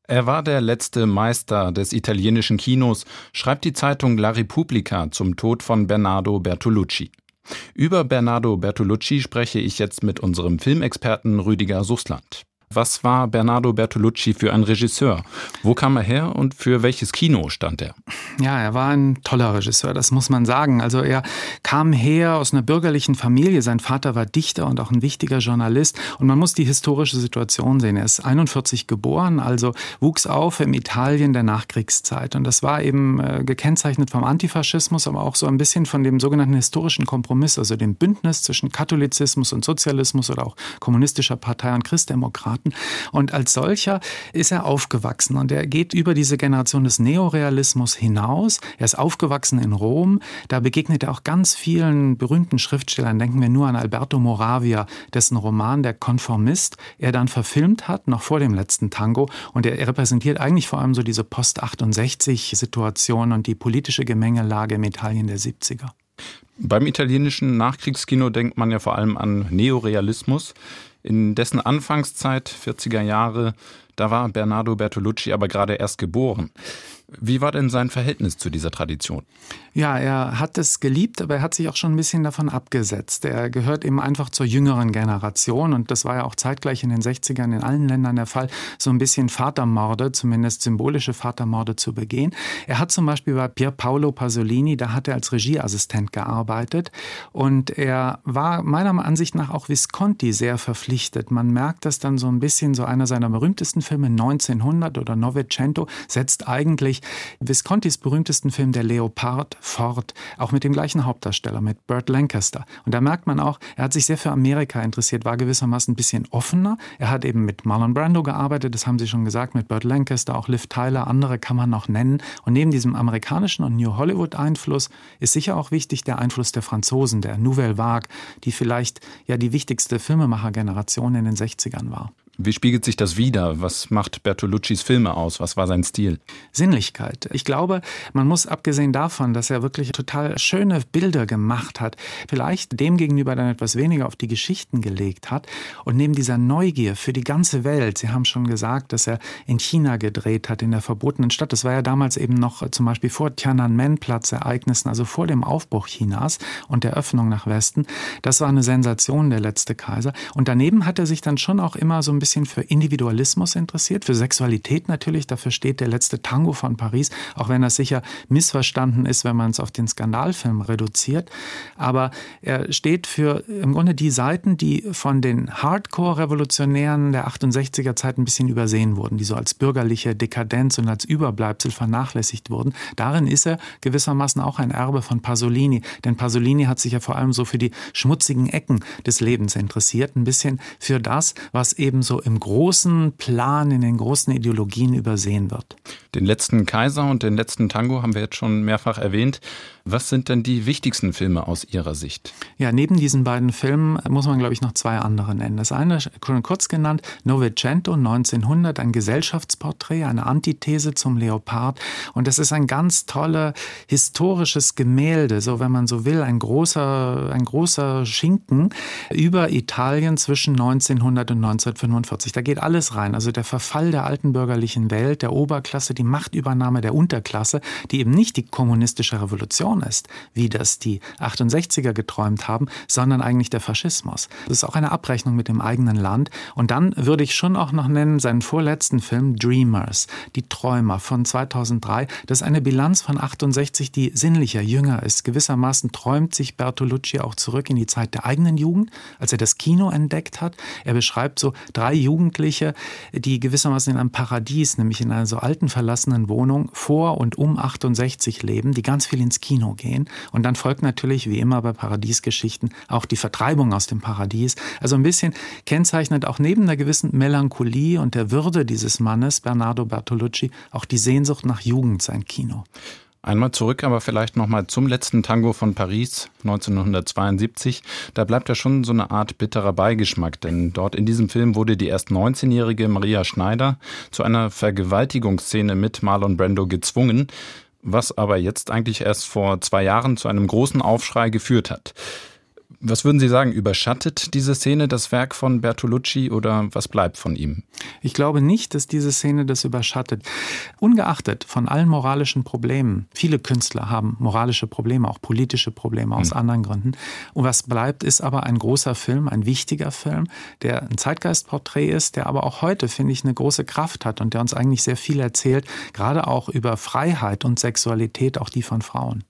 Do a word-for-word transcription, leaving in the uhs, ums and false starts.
Er war der letzte Meister des italienischen Kinos, schreibt die Zeitung La Repubblica zum Tod von Bernardo Bertolucci. Über Bernardo Bertolucci spreche ich jetzt mit unserem Filmexperten Rüdiger Suchsland. Was war Bernardo Bertolucci für ein Regisseur? Wo kam er her und für welches Kino stand er? Ja, er war ein toller Regisseur, das muss man sagen. Also er kam her aus einer bürgerlichen Familie. Sein Vater war Dichter und auch ein wichtiger Journalist. Und man muss die historische Situation sehen. Er ist einundvierzig geboren, also wuchs auf im Italien der Nachkriegszeit. Und das war eben äh, gekennzeichnet vom Antifaschismus, aber auch so ein bisschen von dem sogenannten historischen Kompromiss, also dem Bündnis zwischen Katholizismus und Sozialismus oder auch kommunistischer Partei und Christdemokraten. Und als solcher ist er aufgewachsen und er geht über diese Generation des Neorealismus hinaus. Er ist aufgewachsen in Rom, da begegnet er auch ganz vielen berühmten Schriftstellern. Denken wir nur an Alberto Moravia, dessen Roman Der Konformist er dann verfilmt hat, noch vor dem letzten Tango. Und er repräsentiert eigentlich vor allem so diese Post achtundsechzig-Situation und die politische Gemengelage im Italien der siebziger. Beim italienischen Nachkriegskino denkt man ja vor allem an Neorealismus. In dessen Anfangszeit, vierziger Jahre, da war Bernardo Bertolucci aber gerade erst geboren. Wie war denn sein Verhältnis zu dieser Tradition? Ja, er hat es geliebt, aber er hat sich auch schon ein bisschen davon abgesetzt. Er gehört eben einfach zur jüngeren Generation und das war ja auch zeitgleich in den sechzigern in allen Ländern der Fall, so ein bisschen Vatermorde, zumindest symbolische Vatermorde zu begehen. Er hat zum Beispiel bei Pier Paolo Pasolini, da hat er als Regieassistent gearbeitet und er war meiner Ansicht nach auch Visconti sehr verpflichtet. Man merkt das dann so ein bisschen, so einer seiner berühmtesten Filme, neunzehnhundert oder Novecento, setzt eigentlich Viscontis berühmtesten Film, Der Leopard, fort, auch mit dem gleichen Hauptdarsteller, mit Burt Lancaster. Und da merkt man auch, er hat sich sehr für Amerika interessiert, war gewissermaßen ein bisschen offener. Er hat eben mit Marlon Brando gearbeitet, das haben Sie schon gesagt, mit Burt Lancaster, auch Liv Tyler, andere kann man noch nennen. Und neben diesem amerikanischen und New Hollywood-Einfluss ist sicher auch wichtig der Einfluss der Franzosen, der Nouvelle Vague, die vielleicht ja die wichtigste Filmemachergeneration in den sechzigern war. Wie spiegelt sich das wider? Was macht Bertoluccis Filme aus? Was war sein Stil? Sinnlichkeit. Ich glaube, man muss abgesehen davon, dass er wirklich total schöne Bilder gemacht hat, vielleicht demgegenüber dann etwas weniger auf die Geschichten gelegt hat und neben dieser Neugier für die ganze Welt, Sie haben schon gesagt, dass er in China gedreht hat, in der verbotenen Stadt. Das war ja damals eben noch zum Beispiel vor Tiananmen-Platz-Ereignissen, also vor dem Aufbruch Chinas und der Öffnung nach Westen. Das war eine Sensation, der letzte Kaiser. Und daneben hat er sich dann schon auch immer so ein bisschen für Individualismus interessiert, für Sexualität natürlich. Dafür steht Der letzte Tango von Paris, auch wenn das sicher missverstanden ist, wenn man es auf den Skandalfilm reduziert. Aber er steht für im Grunde die Seiten, die von den Hardcore-Revolutionären der achtundsechziger Zeit ein bisschen übersehen wurden, die so als bürgerliche Dekadenz und als Überbleibsel vernachlässigt wurden. Darin ist er gewissermaßen auch ein Erbe von Pasolini. Denn Pasolini hat sich ja vor allem so für die schmutzigen Ecken des Lebens interessiert, ein bisschen für das, was eben so im großen Plan, in den großen Ideologien übersehen wird. Den letzten Kaiser und den letzten Tango haben wir jetzt schon mehrfach erwähnt. Was sind denn die wichtigsten Filme aus Ihrer Sicht? Ja, neben diesen beiden Filmen muss man, glaube ich, noch zwei andere nennen. Das eine, schon kurz genannt, Novecento neunzehnhundert, ein Gesellschaftsporträt, eine Antithese zum Leopard. Und das ist ein ganz tolles historisches Gemälde, so wenn man so will, ein großer, ein großer Schinken über Italien zwischen neunzehnhundert und neunzehnhundertfünfundvierzig. Da geht alles rein. Also der Verfall der alten bürgerlichen Welt, der Oberklasse, die Machtübernahme der Unterklasse, die eben nicht die kommunistische Revolution ist, wie das die achtundsechziger geträumt haben, sondern eigentlich der Faschismus. Das ist auch eine Abrechnung mit dem eigenen Land. Und dann würde ich schon auch noch nennen seinen vorletzten Film Dreamers, die Träumer von zweitausenddrei. Das ist eine Bilanz von achtundsechzig, die sinnlicher, jünger ist. Gewissermaßen träumt sich Bertolucci auch zurück in die Zeit der eigenen Jugend, als er das Kino entdeckt hat. Er beschreibt so drei Jugendliche, die gewissermaßen in einem Paradies, nämlich in einer so alten verlassenen Wohnung vor und um achtundsechzig leben, die ganz viel ins Kino gehen. Und dann folgt natürlich, wie immer bei Paradiesgeschichten, auch die Vertreibung aus dem Paradies. Also ein bisschen kennzeichnet auch neben einer gewissen Melancholie und der Würde dieses Mannes, Bernardo Bertolucci, auch die Sehnsucht nach Jugend, sein Kino. Einmal zurück, aber vielleicht nochmal zum letzten Tango von Paris neunzehnhundertzweiundsiebzig. Da bleibt ja schon so eine Art bitterer Beigeschmack, denn dort in diesem Film wurde die erst neunzehnjährige Maria Schneider zu einer Vergewaltigungsszene mit Marlon Brando gezwungen, was aber jetzt eigentlich erst vor zwei Jahren zu einem großen Aufschrei geführt hat. Was würden Sie sagen, überschattet diese Szene das Werk von Bertolucci oder was bleibt von ihm? Ich glaube nicht, dass diese Szene das überschattet. Ungeachtet von allen moralischen Problemen, viele Künstler haben moralische Probleme, auch politische Probleme aus hm. anderen Gründen. Und was bleibt, ist aber ein großer Film, ein wichtiger Film, der ein Zeitgeistporträt ist, der aber auch heute, finde ich, eine große Kraft hat und der uns eigentlich sehr viel erzählt, gerade auch über Freiheit und Sexualität, auch die von Frauen.